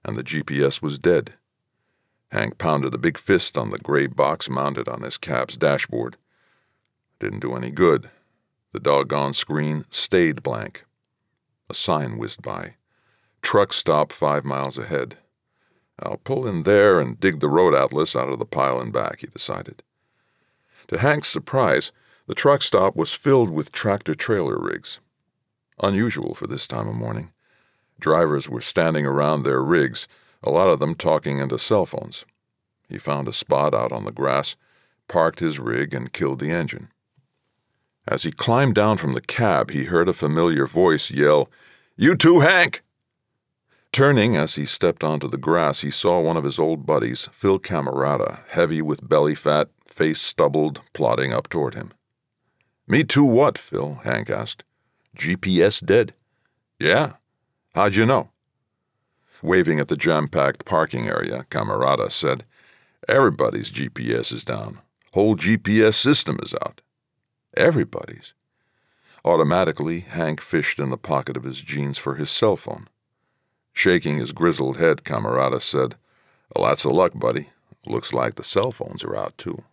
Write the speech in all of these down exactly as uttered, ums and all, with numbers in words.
and the G P S was dead. Hank pounded a big fist on the gray box mounted on his cab's dashboard. Didn't do any good. The doggone screen stayed blank. A sign whizzed by. Truck stop five miles ahead. I'll pull in there and dig the road atlas out of the pile and back, he decided. To Hank's surprise, the truck stop was filled with tractor-trailer rigs. Unusual for this time of morning. Drivers were standing around their rigs, a lot of them talking into cell phones. He found a spot out on the grass, parked his rig, and killed the engine. As he climbed down from the cab, he heard a familiar voice yell, "You too, Hank!" Turning as he stepped onto the grass, he saw one of his old buddies, Phil Camerata, heavy with belly fat, face stubbled, plodding up toward him. "Me too what, Phil?" Hank asked. "G P S dead." "Yeah? How'd you know?" Waving at the jam-packed parking area, Camerata said, "Everybody's G P S is down. Whole G P S system is out." Everybody's. Automatically, Hank fished in the pocket of his jeans for his cell phone. Shaking his grizzled head, Camerata said, "Well, that's a luck, buddy. Looks like the cell phones are out, too."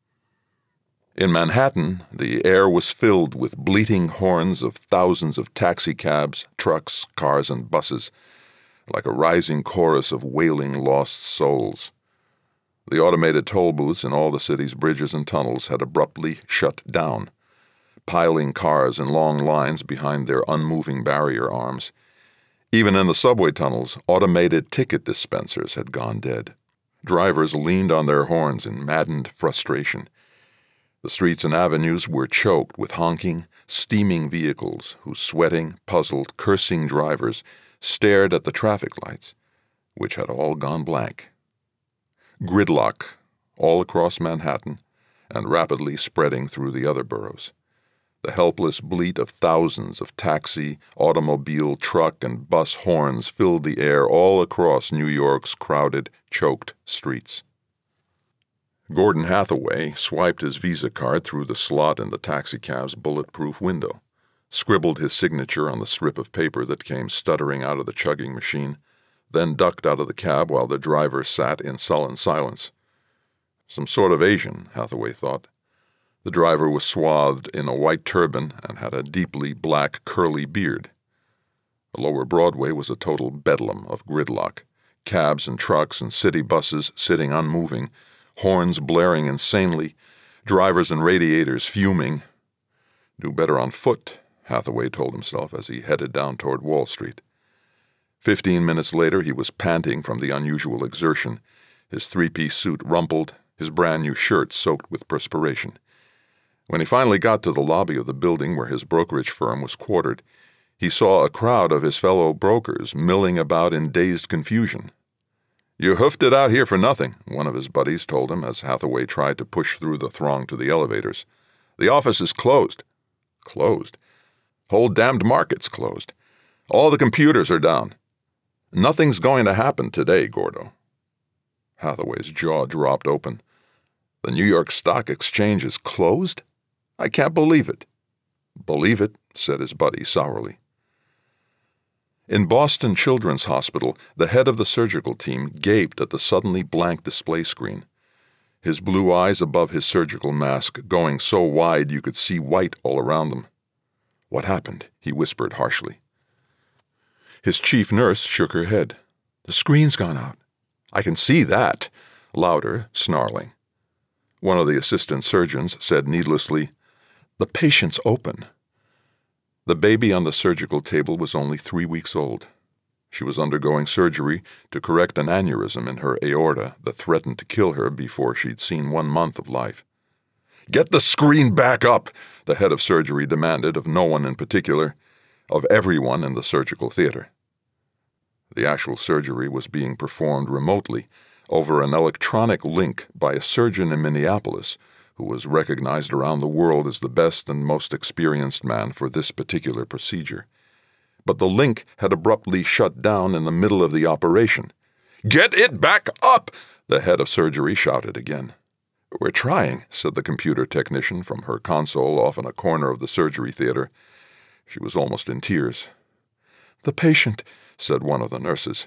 In Manhattan, the air was filled with bleating horns of thousands of taxicabs, trucks, cars, and buses, like a rising chorus of wailing lost souls. The automated toll booths in all the city's bridges and tunnels had abruptly shut down, piling cars in long lines behind their unmoving barrier arms. Even in the subway tunnels, automated ticket dispensers had gone dead. Drivers leaned on their horns in maddened frustration. The streets and avenues were choked with honking, steaming vehicles whose sweating, puzzled, cursing drivers stared at the traffic lights, which had all gone blank. Gridlock all across Manhattan and rapidly spreading through the other boroughs. The helpless bleat of thousands of taxi, automobile, truck, and bus horns filled the air all across New York's crowded, choked streets. Gordon Hathaway swiped his Visa card through the slot in the taxicab's bulletproof window, scribbled his signature on the strip of paper that came stuttering out of the chugging machine, then ducked out of the cab while the driver sat in sullen silence. Some sort of Asian, Hathaway thought. The driver was swathed in a white turban and had a deeply black curly beard. Lower Broadway was a total bedlam of gridlock, cabs and trucks and city buses sitting unmoving, horns blaring insanely, drivers and radiators fuming. Do better on foot, Hathaway told himself as he headed down toward Wall Street. Fifteen minutes later, he was panting from the unusual exertion, his three-piece suit rumpled, his brand-new shirt soaked with perspiration. When he finally got to the lobby of the building where his brokerage firm was quartered, he saw a crowd of his fellow brokers milling about in dazed confusion. "You hoofed it out here for nothing," one of his buddies told him as Hathaway tried to push through the throng to the elevators. "The office is closed." "Closed? Whole damned market's closed. All the computers are down. Nothing's going to happen today, Gordo." Hathaway's jaw dropped open. "The New York Stock Exchange is closed? I can't believe it." "Believe it," said his buddy sourly. In Boston Children's Hospital, the head of the surgical team gaped at the suddenly blank display screen, his blue eyes above his surgical mask going so wide you could see white all around them. "What happened?" he whispered harshly. His chief nurse shook her head. "The screen's gone out." "I can see that," louder, snarling. One of the assistant surgeons said needlessly, "The patient's open." The baby on the surgical table was only three weeks old. She was undergoing surgery to correct an aneurysm in her aorta that threatened to kill her before she'd seen one month of life. "Get the screen back up," the head of surgery demanded of no one in particular, of everyone in the surgical theater. The actual surgery was being performed remotely over an electronic link by a surgeon in Minneapolis who was recognized around the world as the best and most experienced man for this particular procedure. But the link had abruptly shut down in the middle of the operation. "Get it back up!" the head of surgery shouted again. "We're trying," said the computer technician from her console off in a corner of the surgery theater. She was almost in tears. "The patient," said one of the nurses.